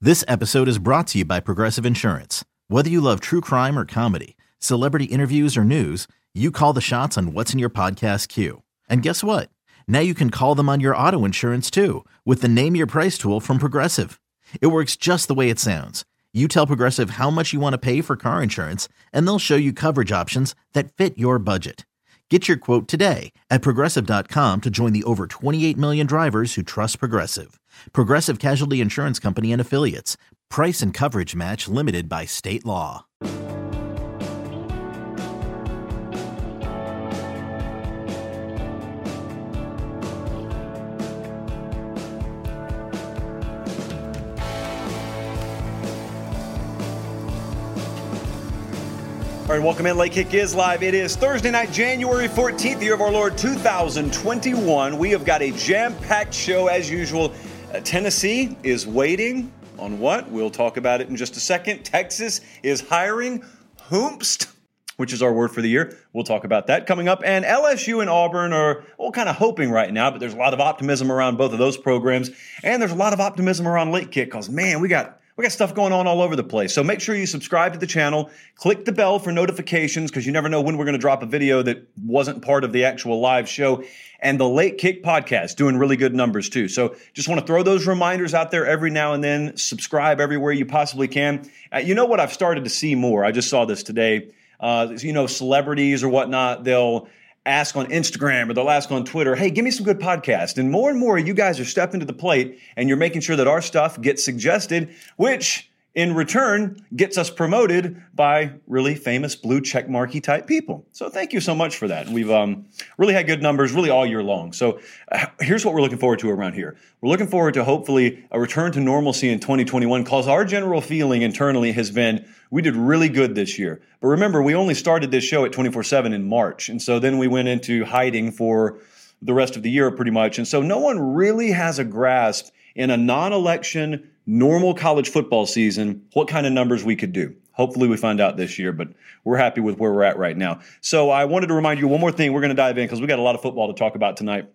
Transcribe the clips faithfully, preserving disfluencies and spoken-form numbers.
This episode is brought to you by Progressive Insurance. Whether you love true crime or comedy, celebrity interviews or news, you call the shots on what's in your podcast queue. And guess what? Now you can call them on your auto insurance too with the Name Your Price tool from Progressive. It works just the way it sounds. You tell Progressive how much you want to pay for car insurance, and they'll show you coverage options that fit your budget. Get your quote today at Progressive dot com to join the over twenty-eight million drivers who trust Progressive. Progressive Casualty Insurance Company and Affiliates. Price and coverage match limited by state law. All right, welcome in. Late Kick is live. It is Thursday night, January fourteenth, the year of our Lord, two thousand twenty-one. We have got a jam-packed show as usual. Uh, Tennessee is waiting on what? We'll talk about it in just a second. Texas is hiring Hoomst, which is our word for the year. We'll talk about that coming up. And L S U and Auburn are, well, kind of hoping right now, but there's a lot of optimism around both of those programs. And there's a lot of optimism around Late Kick because, man, we got... We got stuff going on all over the place. So make sure you subscribe to the channel, click the bell for notifications because you never know when we're going to drop a video that wasn't part of the actual live show. And the Late Kick podcast doing really good numbers too. So just want to throw those reminders out there every now and then. Subscribe everywhere you possibly can. Uh, you know what I've started to see more? I just saw this today. Uh, you know, celebrities or whatnot, they'll ask on Instagram or they'll ask on Twitter, hey, give me some good podcasts. And more and more, you guys are stepping to the plate and you're making sure that our stuff gets suggested, which in return gets us promoted by really famous blue check marky type people. So thank you so much for that. We've um, really had good numbers really all year long. So uh, here's what we're looking forward to around here. We're looking forward to hopefully a return to normalcy in twenty twenty-one because our general feeling internally has been we did really good this year. But remember, we only started this show at twenty-four seven in March. And so then we went into hiding for the rest of the year pretty much. And so no one really has a grasp in a non-election normal college football season what kind of numbers we could do. Hopefully we find out this year, but we're happy with where we're at right now. So I wanted to remind you one more thing. We're going to dive in because we got a lot of football to talk about tonight.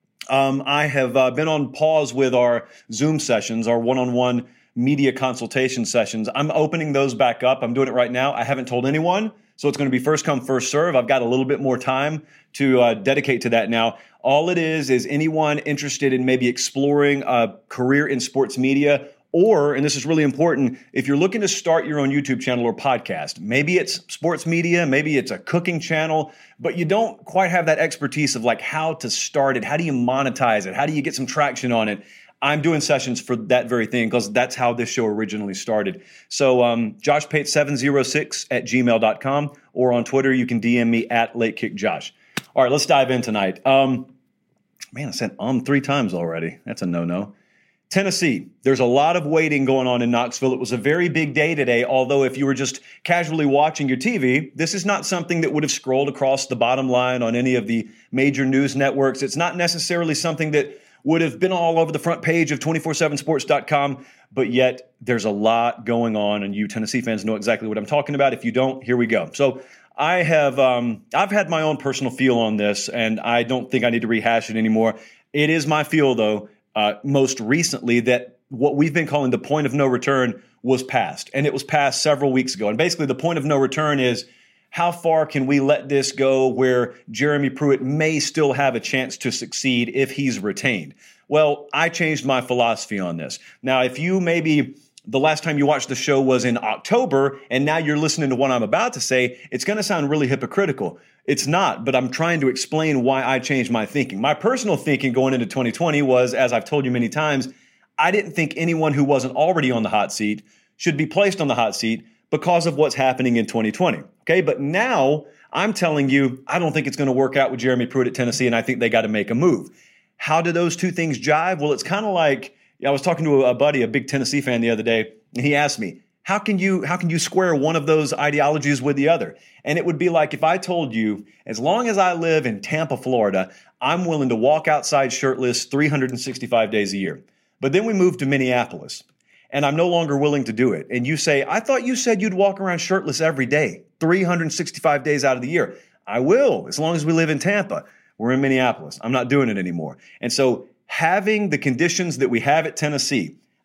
Um, I have uh, been on pause with our Zoom sessions, our one-on-one media consultation sessions. I'm opening those back up. I'm doing it right now. I haven't told anyone, so it's going to be first come, first serve. I've got a little bit more time to uh, dedicate to that now. All it is is anyone interested in maybe exploring a career in sports media, or, and this is really important, if you're looking to start your own YouTube channel or podcast, maybe it's sports media, maybe it's a cooking channel, but you don't quite have that expertise of like how to start it, how do you monetize it, how do you get some traction on it. I'm doing sessions for that very thing because that's how this show originally started. So um, Josh Pate seven oh six at gmail dot com or on Twitter, you can D M me at LateKickJosh. All right, let's dive in tonight. Um, man, I said um three times already. That's a no-no. Tennessee, there's a lot of waiting going on in Knoxville. It was a very big day today, although if you were just casually watching your T V, this is not something that would have scrolled across the bottom line on any of the major news networks. It's not necessarily something that would have been all over the front page of two forty-seven sports dot com, but yet there's a lot going on, and you Tennessee fans know exactly what I'm talking about. If you don't, here we go. So I have um, I've had my own personal feel on this, and I don't think I need to rehash it anymore. It is my feel, though, uh, most recently that what we've been calling the point of no return was passed, and it was passed several weeks ago. And basically the point of no return is how far can we let this go where Jeremy Pruitt may still have a chance to succeed if he's retained? Well, I changed my philosophy on this. Now, if you maybe the last time you watched the show was in October and now you're listening to what I'm about to say, it's going to sound really hypocritical. It's not, but I'm trying to explain why I changed my thinking. My personal thinking going into twenty twenty was, as I've told you many times, I didn't think anyone who wasn't already on the hot seat should be placed on the hot seat because of what's happening in twenty twenty. Okay, but now I'm telling you, I don't think it's going to work out with Jeremy Pruitt at Tennessee, and I think they got to make a move. How do those two things jive? Well, it's kind of like, I was talking to a buddy, a big Tennessee fan the other day, and he asked me, how can you how can you square one of those ideologies with the other? And it would be like if I told you, as long as I live in Tampa, Florida, I'm willing to walk outside shirtless three hundred sixty-five days a year. But then we moved to Minneapolis, and I'm no longer willing to do it. And you say, I thought you said you'd walk around shirtless every day, three hundred sixty-five days out of the year. I will, as long as we live in Tampa. We're in Minneapolis. I'm not doing it anymore. And so having the conditions that we have at Tennessee,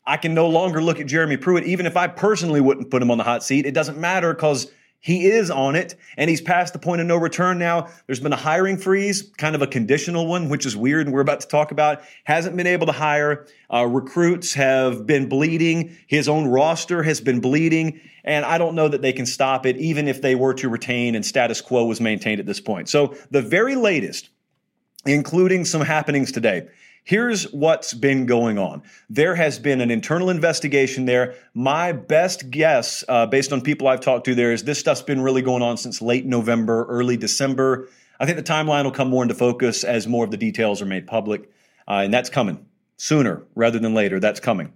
I can no longer look at Jeremy Pruitt, even if I personally wouldn't put him on the hot seat. It doesn't matter because he is on it, and he's past the point of no return now. There's been a hiring freeze, kind of a conditional one, which is weird, and we're about to talk about. Hasn't been able to hire. Uh, recruits have been bleeding. His own roster has been bleeding, and I don't know that they can stop it, even if they were to retain and status quo was maintained at this point. So the very latest, including some happenings today, here's what's been going on. There has been an internal investigation there. My best guess, uh, based on people I've talked to there, is this stuff's been really going on since late November, early December. I think the timeline will come more into focus as more of the details are made public, uh, and that's coming sooner rather than later. That's coming.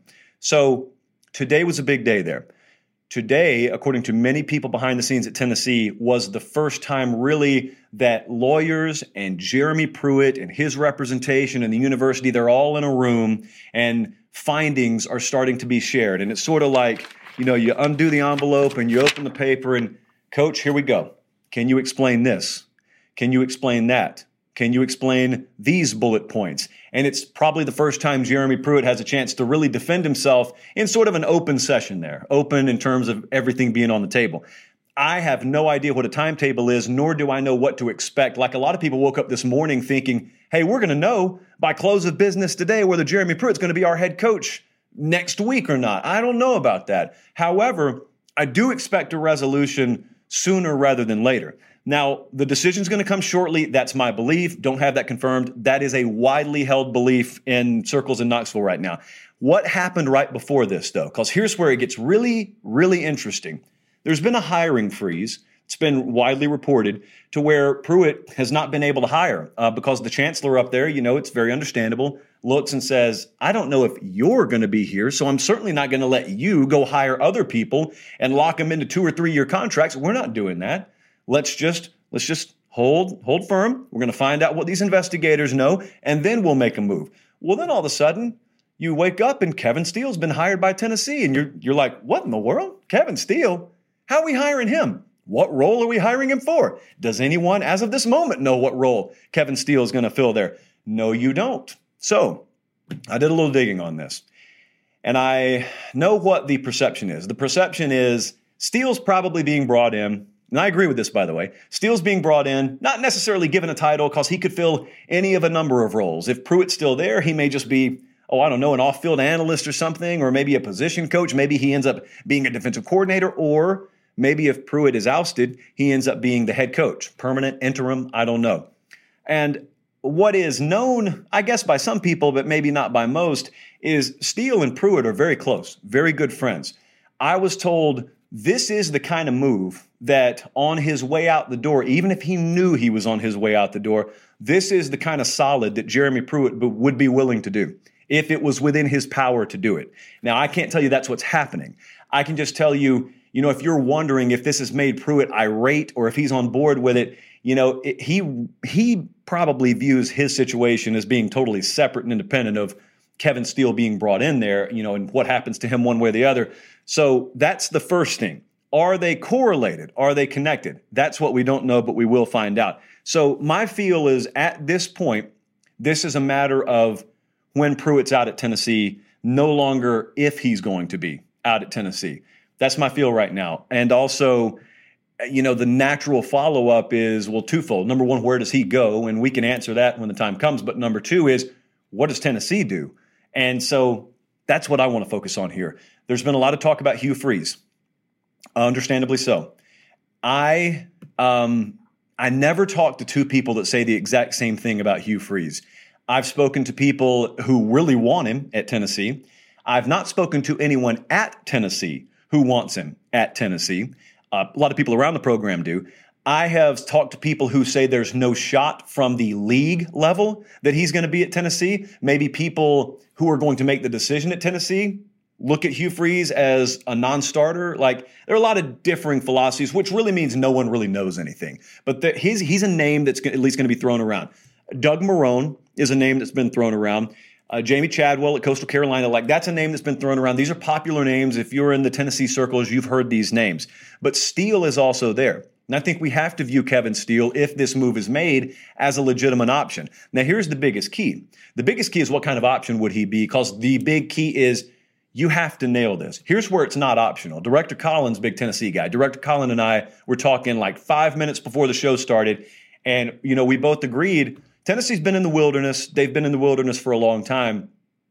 So today was a big day there. Today, according to many people behind the scenes at Tennessee, was the first time really that lawyers and Jeremy Pruitt and his representation and the university, they're all in a room and findings are starting to be shared. And it's sort of like, you know, you undo the envelope and you open the paper and, Coach, here we go. Can you explain this? Can you explain that? Can you explain these bullet points? And it's probably the first time Jeremy Pruitt has a chance to really defend himself in sort of an open session there, open in terms of everything being on the table. I have no idea what a timetable is, nor do I know what to expect. Like a lot of people woke up this morning thinking, hey, we're going to know by close of business today whether Jeremy Pruitt's going to be our head coach next week or not. I don't know about that. However, I do expect a resolution sooner rather than later. Now, the decision's going to come shortly. That's my belief. Don't have that confirmed. That is a widely held belief in circles in Knoxville right now. What happened right before this, though? Because here's where it gets really, really interesting. There's been a hiring freeze. It's been widely reported to where Pruitt has not been able to hire uh, because the chancellor up there, you know, it's very understandable, looks and says, I don't know if you're going to be here, so I'm certainly not going to let you go hire other people and lock them into two or three year contracts. We're not doing that. Let's just let's just hold hold firm. We're going to find out what these investigators know, and then we'll make a move. Well, then all of a sudden, you wake up and Kevin Steele's been hired by Tennessee, and you're you're like, what in the world? Kevin Steele? How are we hiring him? What role are we hiring him for? Does anyone, as of this moment, know what role Kevin Steele is going to fill there? No, you don't. So I did a little digging on this, and I know what the perception is. The perception is Steele's probably being brought in. And I agree with this, by the way. Steele's being brought in, not necessarily given a title because he could fill any of a number of roles. If Pruitt's still there, he may just be, oh, I don't know, an off-field analyst or something, or maybe a position coach. Maybe he ends up being a defensive coordinator, or maybe if Pruitt is ousted, he ends up being the head coach, permanent, interim, I don't know. And what is known, I guess, by some people, but maybe not by most, is Steele and Pruitt are very close, very good friends. I was told this is the kind of move that on his way out the door, even if he knew he was on his way out the door, this is the kind of solid that Jeremy Pruitt would be willing to do if it was within his power to do it. Now, I can't tell you that's what's happening. I can just tell you, you know, if you're wondering if this has made Pruitt irate or if he's on board with it, you know, it, he he probably views his situation as being totally separate and independent of Kevin Steele being brought in there, you know, and what happens to him one way or the other. So that's the first thing. Are they correlated? Are they connected? That's what we don't know, but we will find out. So my feel is at this point, this is a matter of when Pruitt's out at Tennessee, no longer if he's going to be out at Tennessee. That's my feel right now. And also, you know, the natural follow-up is, well, twofold. Number one, where does he go? And we can answer that when the time comes. But number two is, what does Tennessee do? And so that's what I want to focus on here. There's been a lot of talk about Hugh Freeze. Understandably so. I um, I never talk to two people that say the exact same thing about Hugh Freeze. I've spoken to people who really want him at Tennessee. I've not spoken to anyone at Tennessee who wants him at Tennessee. Uh, a lot of people around the program do. I have talked to people who say there's no shot from the league level that he's going to be at Tennessee. Maybe people who are going to make the decision at Tennessee look at Hugh Freeze as a non-starter. Like, there are a lot of differing philosophies, which really means no one really knows anything. But the, he's, he's a name that's at least going to be thrown around. Doug Marrone is a name that's been thrown around. Uh, Jamie Chadwell at Coastal Carolina, like that's a name that's been thrown around. These are popular names. If you're in the Tennessee circles, you've heard these names. But Steele is also there. And I think we have to view Kevin Steele, if this move is made, as a legitimate option. Now, here's the biggest key. The biggest key is what kind of option would he be? Because the big key is, you have to nail this. Here's where it's not optional. Director Collins, big Tennessee guy. Director Collins and I were talking like five minutes before the show started. And, you know, we both agreed Tennessee's been in the wilderness. They've been in the wilderness for a long time.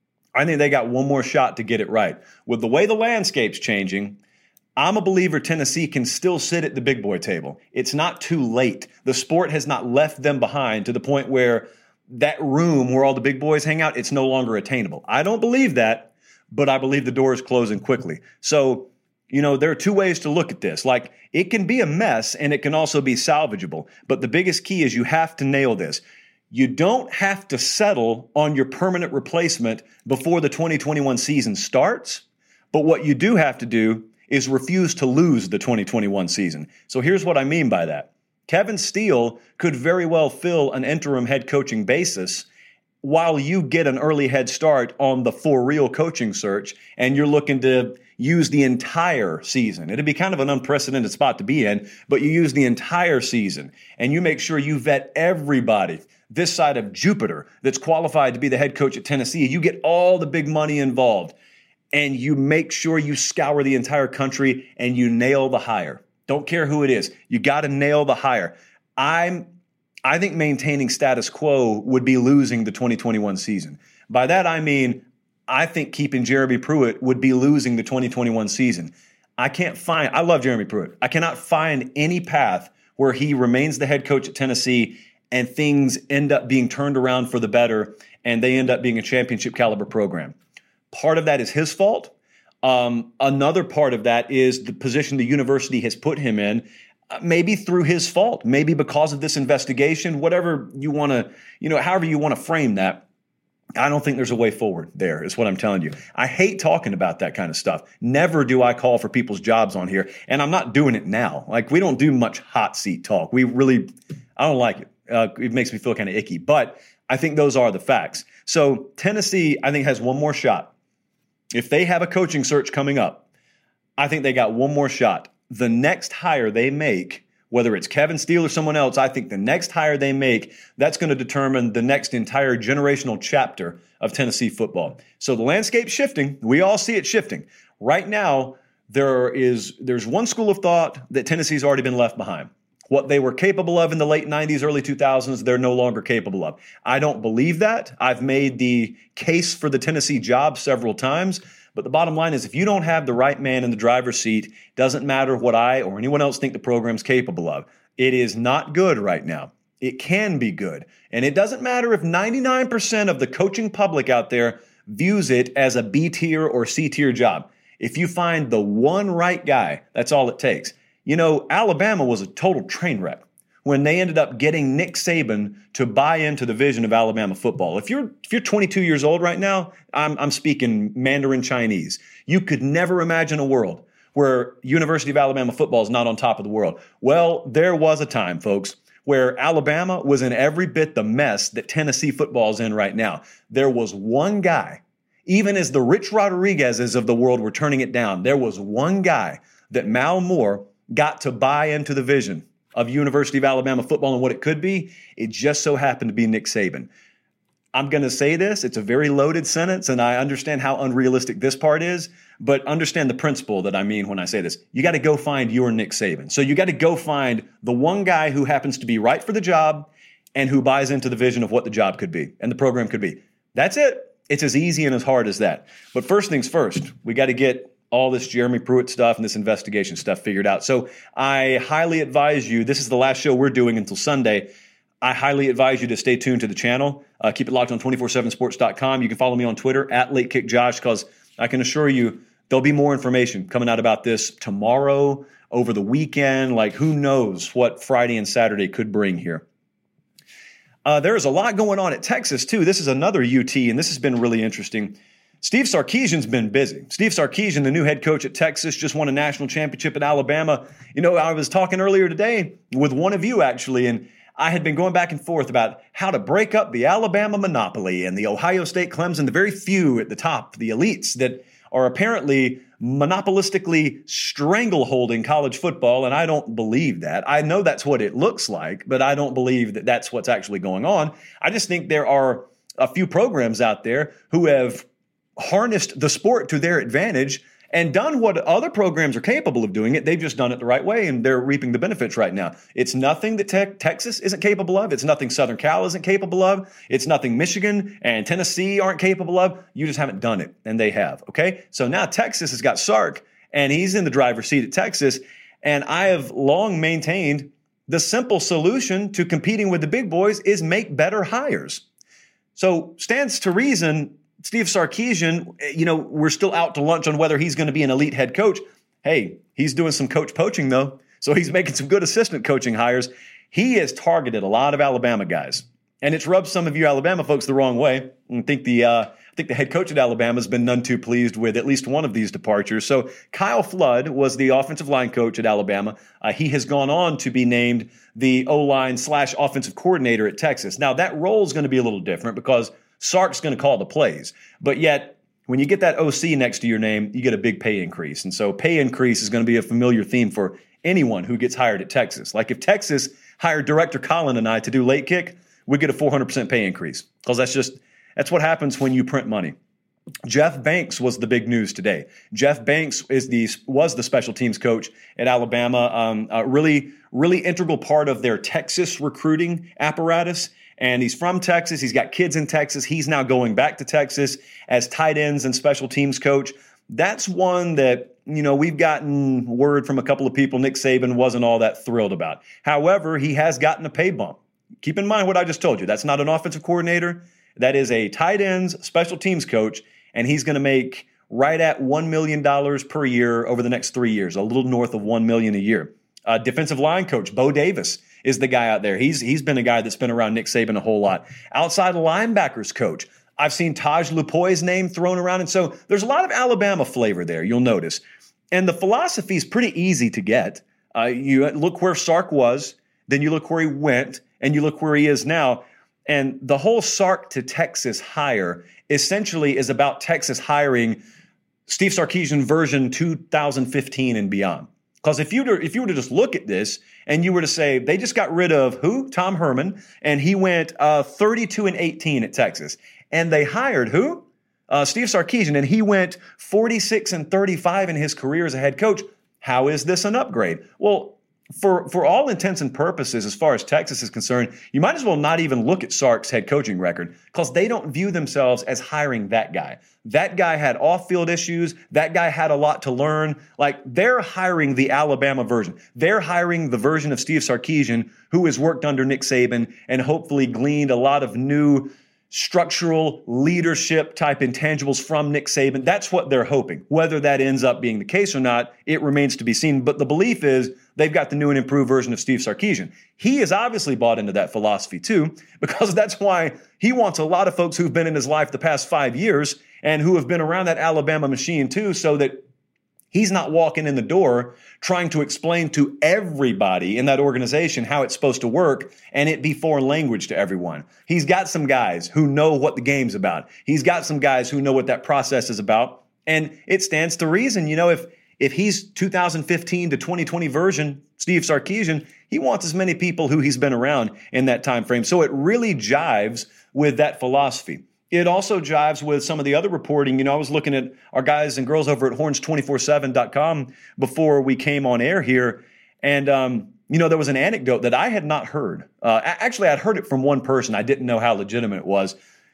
I think they got one more shot to get it right. With the way the landscape's changing, I'm a believer Tennessee can still sit at the big boy table. It's not too late. The sport has not left them behind to the point where that room where all the big boys hang out, it's no longer attainable. I don't believe that, but I believe the door is closing quickly. So, you know, there are two ways to look at this. Like, it can be a mess and it can also be salvageable. But the biggest key is you have to nail this. You don't have to settle on your permanent replacement before the twenty twenty-one season starts. But what you do have to do is refuse to lose the twenty twenty-one season. So here's what I mean by that. Kevin Steele could very well fill an interim head coaching basis while you get an early head start on the for real coaching search and you're looking to use the entire season. It'd be kind of an unprecedented spot to be in, but you use the entire season and you make sure you vet everybody this side of Jupiter that's qualified to be the head coach at Tennessee. You get all the big money involved and you make sure you scour the entire country and you nail the hire. Don't care who it is. You got to nail the hire. I'm, I think maintaining status quo would be losing the twenty twenty-one season. By that, I mean, I think keeping Jeremy Pruitt would be losing the twenty twenty-one season. I can't find, I love Jeremy Pruitt. I cannot find any path where he remains the head coach at Tennessee and things end up being turned around for the better and they end up being a championship caliber program. Part of that is his fault. Um, another part of that is the position the university has put him in, uh, maybe through his fault, maybe because of this investigation, whatever you want to, you know, however you want to frame that. I don't think there's a way forward there, is what I'm telling you. I hate talking about that kind of stuff. Never do I call for people's jobs on here, and I'm not doing it now. Like, we don't do much hot seat talk. We really, I don't like it. Uh, it makes me feel kind of icky, but I think those are the facts. So Tennessee, I think, has one more shot. If they have a coaching search coming up, I think they got one more shot. The next hire they make, whether it's Kevin Steele or someone else, I think the next hire they make, that's going to determine the next entire generational chapter of Tennessee football. So the landscape's shifting. We all see it shifting. Right now, there is there's one school of thought that Tennessee's already been left behind. What they were capable of in the late nineties, early two thousands, they're no longer capable of. I don't believe that. I've made the case for the Tennessee job several times. But the bottom line is, if you don't have the right man in the driver's seat, doesn't matter what I or anyone else think the program's capable of. It is not good right now. It can be good. And it doesn't matter if ninety-nine percent of the coaching public out there views it as a B tier or C tier job. If you find the one right guy, that's all it takes. You know, Alabama was a total train wreck when they ended up getting Nick Saban to buy into the vision of Alabama football. If you're if you're twenty-two years old right now, I'm I'm speaking Mandarin Chinese. You could never imagine a world where University of Alabama football is not on top of the world. Well, there was a time, folks, where Alabama was in every bit the mess that Tennessee football is in right now. There was one guy, even as the Rich Rodriguez's of the world were turning it down, there was one guy that Mal Moore got to buy into the vision of University of Alabama football and what it could be. It just so happened to be Nick Saban. I'm going to say this. It's a very loaded sentence, and I understand how unrealistic this part is, but understand the principle that I mean when I say this. You got to go find your Nick Saban. So you got to go find the one guy who happens to be right for the job and who buys into the vision of what the job could be and the program could be. That's it. It's as easy and as hard as that. But first things first, we got to get all this Jeremy Pruitt stuff and this investigation stuff figured out. So I highly advise you, this is the last show we're doing until Sunday. I highly advise you to stay tuned to the channel. Uh, keep it locked on two four seven sports dot com. You can follow me on Twitter at Late Kick Josh, because I can assure you there'll be more information coming out about this tomorrow, over the weekend. Like, who knows what Friday and Saturday could bring here. Uh, there is a lot going on at Texas, too. This is another U T, and this has been really interesting. Steve Sarkisian's been busy. Steve Sarkisian, the new head coach at Texas, just won a national championship at Alabama. You know, I was talking earlier today with one of you, actually, and I had been going back and forth about how to break up the Alabama monopoly and the Ohio State Clemson, the very few at the top, the elites that are apparently monopolistically strangleholding college football, and I don't believe that. I know that's what it looks like, but I don't believe that that's what's actually going on. I just think there are a few programs out there who have harnessed the sport to their advantage and done what other programs are capable of doing it. They've just done it the right way, and they're reaping the benefits right now. It's nothing that te- Texas isn't capable of. It's nothing Southern Cal isn't capable of. It's nothing Michigan and Tennessee aren't capable of. You just haven't done it, and they have, okay? So now Texas has got Sark, and he's in the driver's seat at Texas, and I have long maintained the simple solution to competing with the big boys is make better hires. So stands to reason, Steve Sarkisian, you know, we're still out to lunch on whether he's going to be an elite head coach. Hey, he's doing some coach poaching, though, so he's making some good assistant coaching hires. He has targeted a lot of Alabama guys, and it's rubbed some of you Alabama folks the wrong way. I think the uh, I think the head coach at Alabama has been none too pleased with at least one of these departures. So Kyle Flood was the offensive line coach at Alabama. Uh, he has gone on to be named the O-line slash offensive coordinator at Texas. Now, that role is going to be a little different because Sark's going to call the plays, but yet when you get that O C next to your name, you get a big pay increase. And so pay increase is going to be a familiar theme for anyone who gets hired at Texas. Like if Texas hired Director Colin and I to do late kick, we get a four hundred percent pay increase because that's just, that's what happens when you print money. Jeff Banks was the big news today. Jeff Banks is the was the special teams coach at Alabama, um, a really, really integral part of their Texas recruiting apparatus. And he's from Texas. He's got kids in Texas. He's now going back to Texas as tight ends and special teams coach. That's one that, you know, we've gotten word from a couple of people Nick Saban wasn't all that thrilled about. However, he has gotten a pay bump. Keep in mind what I just told you. That's not an offensive coordinator. That is a tight ends special teams coach, and he's going to make right at one million dollars per year over the next three years, a little north of one million dollars a year. Uh, defensive line coach Bo Davis is the guy out there. He's he's been a guy that's been around Nick Saban a whole lot. Outside linebackers coach, I've seen Taj Lupoy's name thrown around, and so there's a lot of Alabama flavor there, you'll notice. And the philosophy is pretty easy to get. Uh, you look where Sark was, then you look where he went, and you look where he is now. And the whole Sark to Texas hire essentially is about Texas hiring Steve Sarkisian version two thousand fifteen and beyond. Because if you were, if you were to just look at this and you were to say they just got rid of who? Tom Herman, and he went uh, thirty-two and eighteen at Texas. And they hired who? Uh, Steve Sarkisian, and he went forty-six and thirty-five in his career as a head coach. How is this an upgrade? Well, for for all intents and purposes, as far as Texas is concerned, you might as well not even look at Sark's head coaching record because they don't view themselves as hiring that guy. That guy had off-field issues. That guy had a lot to learn. Like, they're hiring the Alabama version. They're hiring the version of Steve Sarkisian who has worked under Nick Saban and hopefully gleaned a lot of new structural leadership type intangibles from Nick Saban. That's what they're hoping. Whether that ends up being the case or not, it remains to be seen. But the belief is they've got the new and improved version of Steve Sarkisian. He has obviously bought into that philosophy too, because that's why he wants a lot of folks who've been in his life the past five years and who have been around that Alabama machine too, so that he's not walking in the door trying to explain to everybody in that organization how it's supposed to work and it be foreign language to everyone. He's got some guys who know what the game's about. He's got some guys who know what that process is about. And it stands to reason, you know, if if he's two thousand fifteen to twenty twenty version Steve Sarkisian, he wants as many people who he's been around in that time frame. So it really jives with that philosophy. It also jives with some of the other reporting. You know, I was looking at our guys and girls over at horns two forty-seven dot com before we came on air here. And, um, you know, there was an anecdote that I had not heard. Uh, actually, I'd heard it from one person. I didn't know how legitimate it was.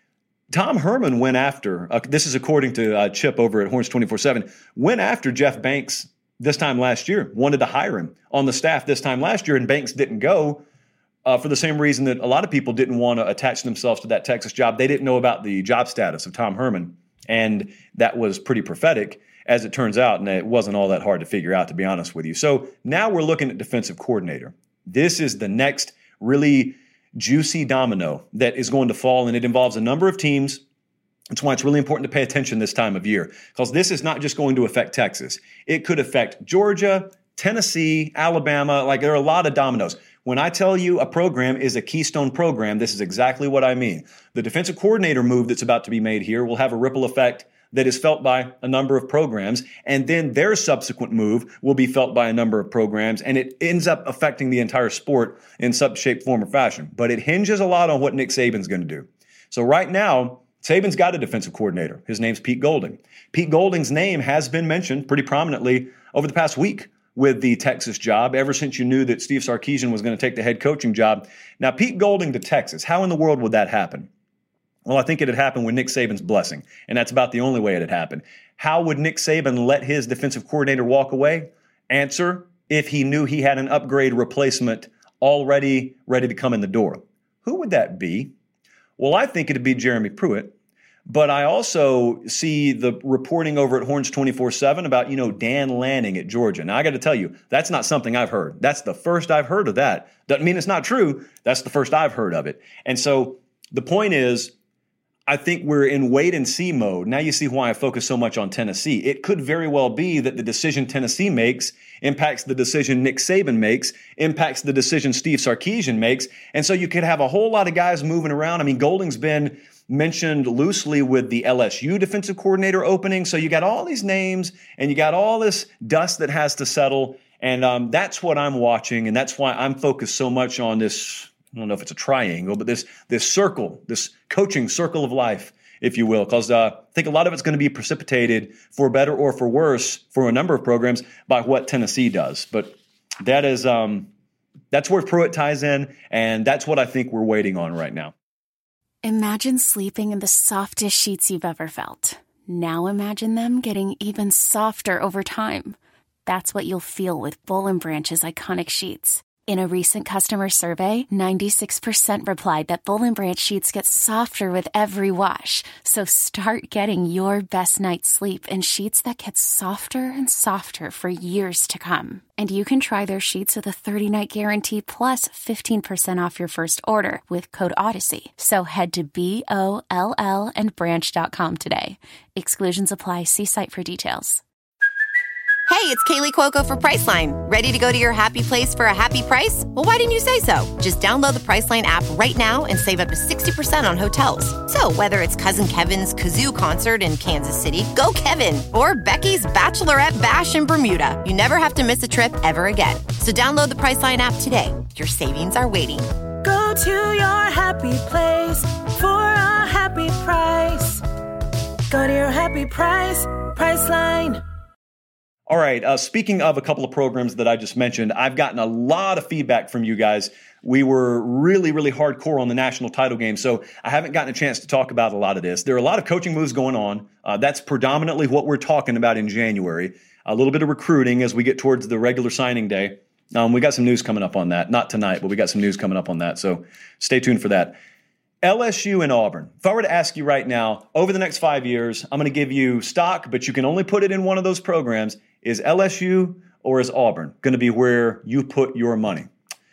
Tom Herman went after, uh, this is according to uh, Chip over at horns two forty-seven, went after Jeff Banks this time last year, wanted to hire him on the staff this time last year, and Banks didn't go. Uh, for the same reason that a lot of people didn't want to attach themselves to that Texas job. They didn't know about the job status of Tom Herman, and that was pretty prophetic, as it turns out, and it wasn't all that hard to figure out, to be honest with you. So now we're looking at defensive coordinator. This is the next really juicy domino that is going to fall, and it involves a number of teams. That's why it's really important to pay attention this time of year, because this is not just going to affect Texas. It could affect Georgia, Tennessee, Alabama. Like, there are a lot of dominoes. When I tell you a program is a keystone program, this is exactly what I mean. The defensive coordinator move that's about to be made here will have a ripple effect that is felt by a number of programs, and then their subsequent move will be felt by a number of programs, and it ends up affecting the entire sport in some shape, form, or fashion. But it hinges a lot on what Nick Saban's going to do. So right now, Saban's got a defensive coordinator. His name's Pete Golding. Pete Golding's name has been mentioned pretty prominently over the past week with the Texas job, ever since you knew that Steve Sarkisian was going to take the head coaching job. Now, Pete Golding to Texas, how in the world would that happen? Well, I think it had happened with Nick Saban's blessing, and that's about the only way it had happened. How would Nick Saban let his defensive coordinator walk away? Answer, if he knew he had an upgrade replacement already ready to come in the door. Who would that be? Well, I think it'd be Jeremy Pruitt. But I also see the reporting over at Horns twenty-four seven about, you know, Dan Lanning at Georgia. Now, I got to tell you, that's not something I've heard. That's the first I've heard of that. Doesn't mean it's not true. That's the first I've heard of it. And so the point is, I think we're in wait and see mode. Now you see why I focus so much on Tennessee. It could very well be that the decision Tennessee makes impacts the decision Nick Saban makes, impacts the decision Steve Sarkisian makes. And so you could have a whole lot of guys moving around. I mean, Golding's been mentioned loosely with the L S U defensive coordinator opening. So you got all these names and you got all this dust that has to settle. And um, that's what I'm watching. And that's why I'm focused so much on this. I don't know if it's a triangle, but this this circle, this coaching circle of life, if you will, because uh, I think a lot of it's going to be precipitated for better or for worse for a number of programs by what Tennessee does. But that is um, that's where Pruitt ties in, and that's what I think we're waiting on right now. Imagine sleeping in the softest sheets you've ever felt. Now imagine them getting even softer over time. That's what you'll feel with Boll and Branch's iconic sheets. In a recent customer survey, ninety-six percent replied that Boll and Branch sheets get softer with every wash. So start getting your best night's sleep in sheets that get softer and softer for years to come. And you can try their sheets with a thirty-night guarantee plus fifteen percent off your first order with code Odyssey. So head to B O L L and branch dot com today. Exclusions apply. See site for details. Hey, it's Kaylee Cuoco for Priceline. Ready to go to your happy place for a happy price? Well, why didn't you say so? Just download the Priceline app right now and save up to sixty percent on hotels. So whether it's Cousin Kevin's Kazoo Concert in Kansas City, go Kevin, or Becky's Bachelorette Bash in Bermuda, you never have to miss a trip ever again. So download the Priceline app today. Your savings are waiting. Go to your happy place for a happy price. Go to your happy price, Priceline. All right. Uh, speaking of a couple of programs that I just mentioned, I've gotten a lot of feedback from you guys. We were really, really hardcore on the national title game, so I haven't gotten a chance to talk about a lot of this. There are a lot of coaching moves going on. Uh, that's predominantly what we're talking about in January. A little bit of recruiting as we get towards the regular signing day. Um, we got some news coming up on that. Not tonight, but we got some news coming up on that, so stay tuned for that. L S U and Auburn. If I were to ask you right now, over the next five years, I'm going to give you stock, but you can only put it in one of those programs. Is L S U or is Auburn going to be where you put your money?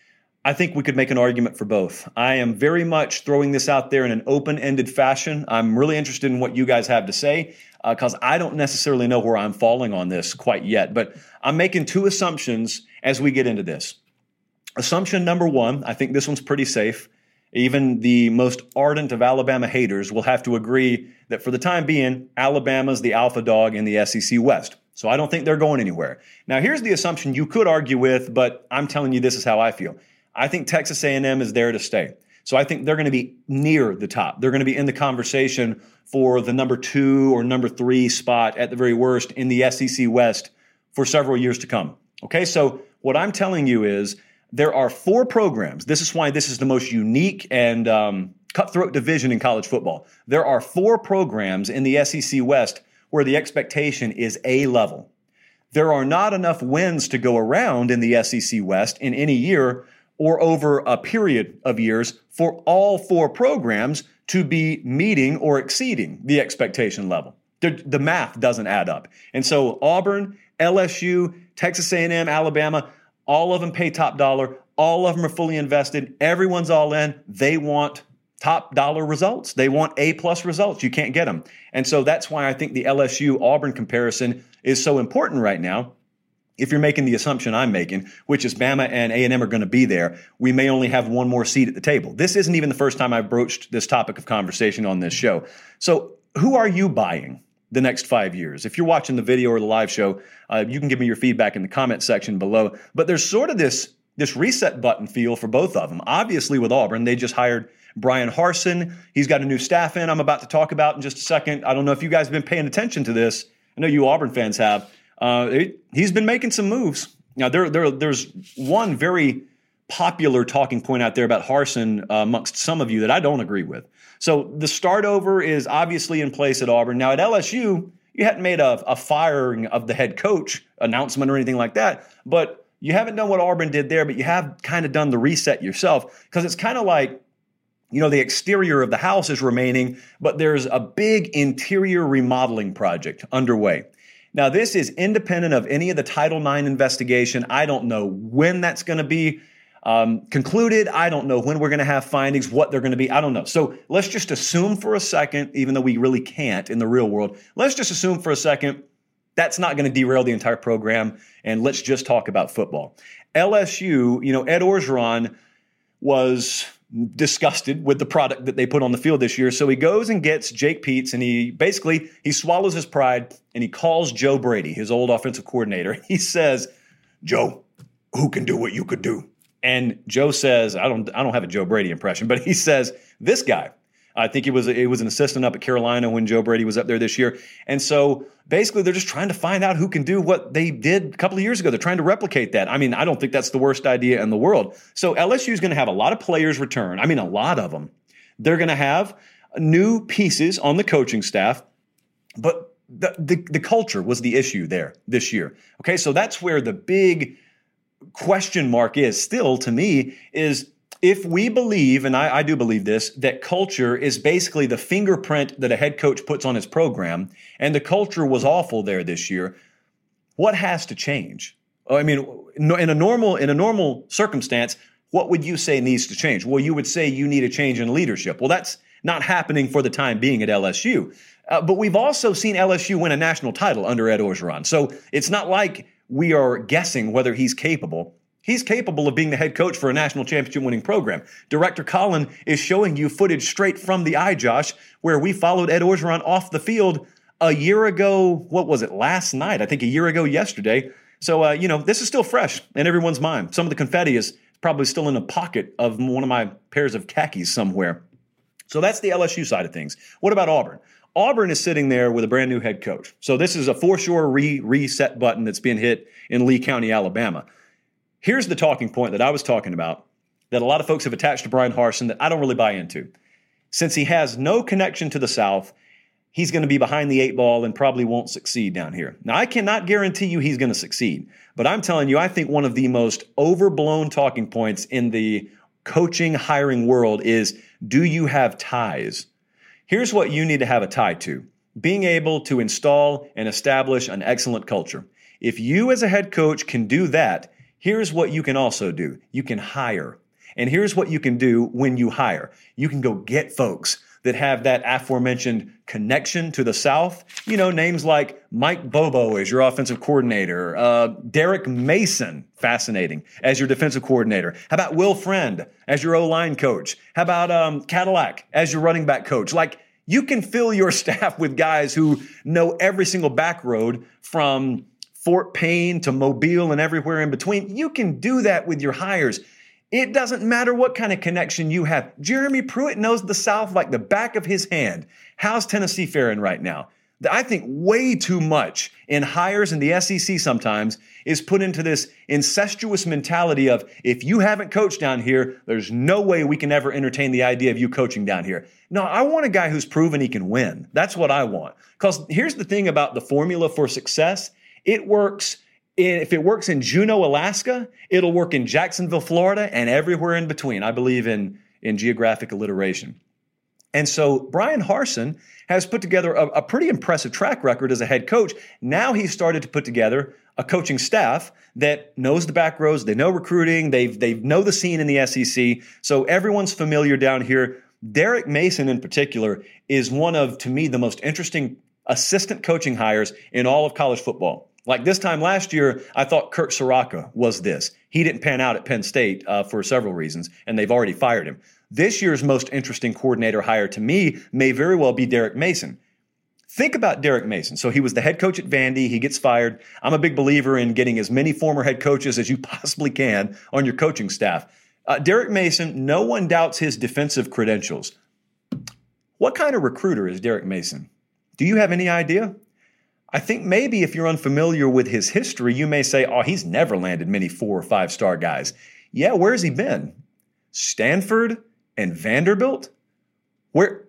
I think we could make an argument for both. I am very much throwing this out there in an open-ended fashion. I'm really interested in what you guys have to say because uh, I don't necessarily know where I'm falling on this quite yet. But I'm making two assumptions as we get into this. Assumption number one, I think this one's pretty safe. Even the most ardent of Alabama haters will have to agree that for the time being, Alabama's the alpha dog in the S E C West. So I don't think they're going anywhere. Now, here's the assumption you could argue with, but I'm telling you this is how I feel. I think Texas A and M is there to stay. So I think they're going to be near the top. They're going to be in the conversation for the number two or number three spot at the very worst in the S E C West for several years to come. Okay, so what I'm telling you is there are four programs. This is why this is the most unique and um, cutthroat division in college football. There are four programs in the S E C West where the expectation is A level. There are not enough wins to go around in the S E C West in any year or over a period of years for all four programs to be meeting or exceeding the expectation level. The, the math doesn't add up. And so Auburn, L S U, Texas A and M, Alabama, all of them pay top dollar. All of them are fully invested. Everyone's all in. They want top dollar results. They want A-plus results. You can't get them. And so that's why I think the L S U-Auburn comparison is so important right now. If you're making the assumption I'm making, which is Bama and A and M are going to be there, we may only have one more seat at the table. This isn't even the first time I've broached this topic of conversation on this show. So who are you buying the next five years? If you're watching the video or the live show, uh, you can give me your feedback in the comment section below. But there's sort of this, this reset button feel for both of them. Obviously with Auburn, they just hired Brian Harsin, he's got a new staff in I'm about to talk about in just a second. I don't know if you guys have been paying attention to this. I know you Auburn fans have. Uh, it, he's been making some moves. Now, there, there, there's one very popular talking point out there about Harsin uh, amongst some of you that I don't agree with. So the start over is obviously in place at Auburn. Now, at L S U, you hadn't made a, a firing of the head coach announcement or anything like that, but you haven't done what Auburn did there, but you have kind of done the reset yourself, because it's kind of like, you know, the exterior of the house is remaining, but there's a big interior remodeling project underway. Now, this is independent of any of the Title nine investigation. I don't know when that's going to be um, concluded. I don't know when we're going to have findings, what they're going to be. I don't know. So let's just assume for a second, even though we really can't in the real world, let's just assume for a second that's not going to derail the entire program, and let's just talk about football. L S U, you know, Ed Orgeron was disgusted with the product that they put on the field this year, so he goes and gets Jake Peetz, and he basically, he swallows his pride, and he calls Joe Brady, his old offensive coordinator. He says, Joe, who can do what you could do? And Joe says, I don't I don't have a Joe Brady impression, but he says, this guy. I think he was it was an assistant up at Carolina when Joe Brady was up there this year. And so basically they're just trying to find out who can do what they did a couple of years ago. They're trying to replicate that. I mean, I don't think that's the worst idea in the world. So L S U is going to have a lot of players return. I mean, a lot of them. They're going to have new pieces on the coaching staff, but the, the, the culture was the issue there this year. Okay, so that's where the big question mark is still to me is, if we believe, and I, I do believe this, that culture is basically the fingerprint that a head coach puts on his program, and the culture was awful there this year, what has to change? I mean, in a normal in a normal circumstance, what would you say needs to change? Well, you would say you need a change in leadership. Well, that's not happening for the time being at L S U. Uh, but we've also seen L S U win a national title under Ed Orgeron. So it's not like we are guessing whether he's capable. He's capable of being the head coach for a national championship winning program. Director Colin is showing you footage straight from the eye, Josh, where we followed Ed Orgeron off the field a year ago. What was it? Last night. I think a year ago yesterday. So, uh, you know, this is still fresh in everyone's mind. Some of the confetti is probably still in a pocket of one of my pairs of khakis somewhere. So that's the L S U side of things. What about Auburn? Auburn is sitting there with a brand new head coach. So this is a for sure re- reset button that's being hit in Lee County, Alabama. Here's the talking point that I was talking about that a lot of folks have attached to Brian Harsin that I don't really buy into. Since he has no connection to the South, he's going to be behind the eight ball and probably won't succeed down here. Now, I cannot guarantee you he's going to succeed, but I'm telling you, I think one of the most overblown talking points in the coaching, hiring world is, do you have ties? Here's what you need to have a tie to: being able to install and establish an excellent culture. If you as a head coach can do that, here's what you can also do. You can hire. And here's what you can do when you hire. You can go get folks that have that aforementioned connection to the South. You know, names like Mike Bobo as your offensive coordinator, uh, Derek Mason, fascinating, as your defensive coordinator. How about Will Friend as your O-line coach? How about um, Cadillac as your running back coach? Like, you can fill your staff with guys who know every single back road from Fort Payne to Mobile and everywhere in between. You can do that with your hires. It doesn't matter what kind of connection you have. Jeremy Pruitt knows the South like the back of his hand. How's Tennessee faring right now? I think way too much in hires in the S E C sometimes is put into this incestuous mentality of, if you haven't coached down here, there's no way we can ever entertain the idea of you coaching down here. No, I want a guy who's proven he can win. That's what I want. Because here's the thing about the formula for success. It works. If it works in Juneau, Alaska, it'll work in Jacksonville, Florida, and everywhere in between. I believe in, in geographic alliteration. And so Brian Harsin has put together a, a pretty impressive track record as a head coach. Now he's started to put together a coaching staff that knows the back rows. They know recruiting. They've, they know the scene in the S E C. So everyone's familiar down here. Derek Mason in particular is one of, to me, the most interesting assistant coaching hires in all of college football. Like this time last year, I thought Kirk Soraka was this. He didn't pan out at Penn State uh, for several reasons, and they've already fired him. This year's most interesting coordinator hire to me may very well be Derek Mason. Think about Derek Mason. So he was the head coach at Vandy. He gets fired. I'm a big believer in getting as many former head coaches as you possibly can on your coaching staff. Uh, Derek Mason, no one doubts his defensive credentials. What kind of recruiter is Derek Mason? Do you have any idea? I think maybe if you're unfamiliar with his history, you may say, oh, he's never landed many four or five star guys. Yeah, where's he been? Stanford and Vanderbilt? Where?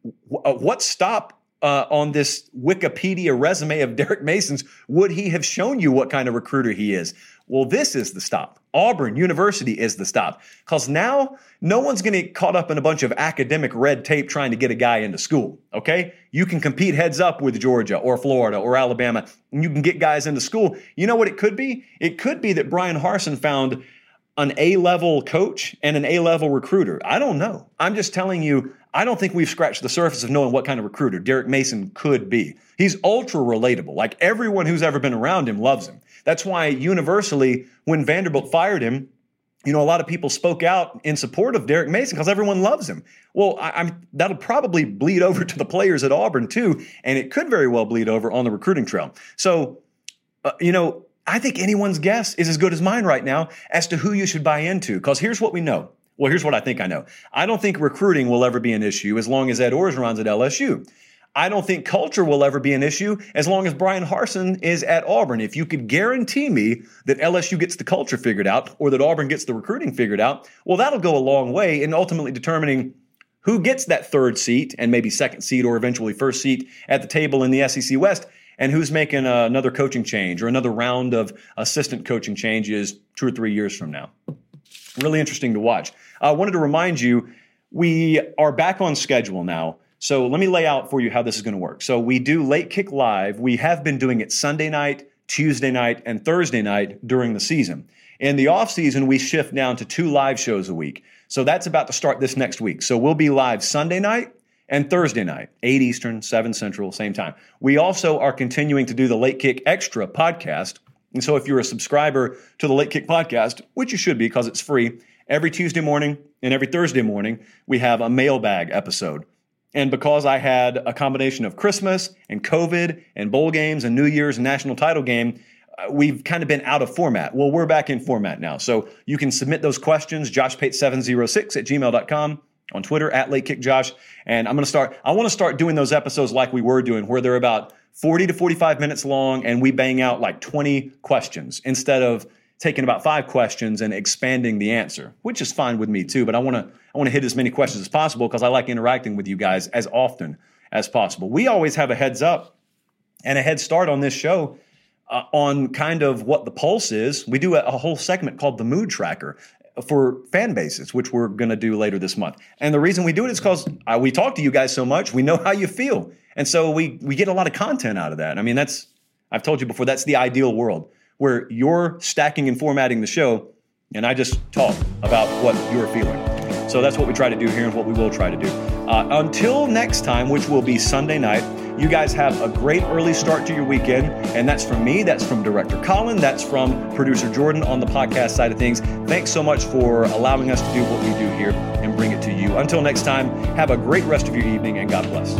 What stop uh, on this Wikipedia resume of Derek Mason's would he have shown you what kind of recruiter he is? Well, this is the stop. Auburn University is the stop. Because now no one's going to get caught up in a bunch of academic red tape trying to get a guy into school, okay? You can compete heads up with Georgia or Florida or Alabama, and you can get guys into school. You know what it could be? It could be that Brian Harsin found an A-level coach and an A-level recruiter. I don't know. I'm just telling you, I don't think we've scratched the surface of knowing what kind of recruiter Derek Mason could be. He's ultra relatable. Like everyone who's ever been around him loves him. That's why universally, when Vanderbilt fired him, you know, a lot of people spoke out in support of Derek Mason because everyone loves him. Well, I, I'm that'll probably bleed over to the players at Auburn too, and it could very well bleed over on the recruiting trail. So, uh, you know, I think anyone's guess is as good as mine right now as to who you should buy into. Because here's what we know. Well, here's what I think I know. I don't think recruiting will ever be an issue as long as Ed Orgeron's at L S U. I don't think culture will ever be an issue as long as Brian Harsin is at Auburn. If you could guarantee me that L S U gets the culture figured out or that Auburn gets the recruiting figured out, well, that'll go a long way in ultimately determining who gets that third seat and maybe second seat or eventually first seat at the table in the S E C West, and who's making uh, another coaching change or another round of assistant coaching changes two or three years from now. Really interesting to watch. I wanted to remind you, we are back on schedule now. So let me lay out for you how this is going to work. So we do Late Kick Live. We have been doing it Sunday night, Tuesday night, and Thursday night during the season. In the offseason, we shift down to two live shows a week. So that's about to start this next week. So we'll be live Sunday night and Thursday night, eight Eastern, seven Central, same time. We also are continuing to do the Late Kick Extra podcast. And so if you're a subscriber to the Late Kick podcast, which you should be because it's free, every Tuesday morning and every Thursday morning, we have a mailbag episode. And because I had a combination of Christmas and COVID and bowl games and New Year's and national title game, uh, we've kind of been out of format. Well, we're back in format now. So you can submit those questions, josh pate seven oh six at gmail dot com, on Twitter, at LateKickJosh. And I'm going to start, I want to start doing those episodes like we were doing, where they're about forty to forty-five minutes long and we bang out like twenty questions instead of taking about five questions and expanding the answer, which is fine with me too. But I want to I want to hit as many questions as possible because I like interacting with you guys as often as possible. We always have a heads up and a head start on this show uh, on kind of what the pulse is. We do a, a whole segment called the Mood Tracker for fan bases, which we're going to do later this month. And the reason we do it is because uh, we talk to you guys so much. We know how you feel. And so we we get a lot of content out of that. I mean, that's I've told you before, that's the ideal world, where you're stacking and formatting the show, and I just talk about what you're feeling. So that's what we try to do here and what we will try to do. Uh, until next time, which will be Sunday night, you guys have a great early start to your weekend. And that's from me. That's from Director Colin. That's from Producer Jordan on the podcast side of things. Thanks so much for allowing us to do what we do here and bring it to you. Until next time, have a great rest of your evening and God bless.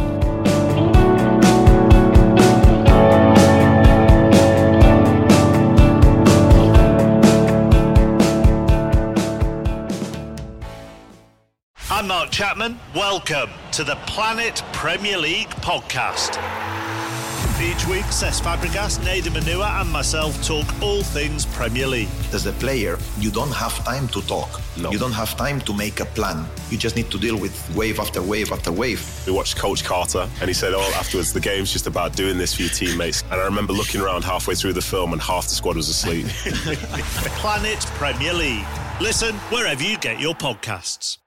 I'm Mark Chapman. Welcome to the Planet Premier League podcast. Each week, Cesc Fabregas, Nader Manua and myself talk all things Premier League. As a player, you don't have time to talk. No. You don't have time to make a plan. You just need to deal with wave after wave after wave. We watched Coach Carter and he said, oh, afterwards, the game's just about doing this for your teammates. And I remember looking around halfway through the film and half the squad was asleep. Planet Premier League. Listen wherever you get your podcasts.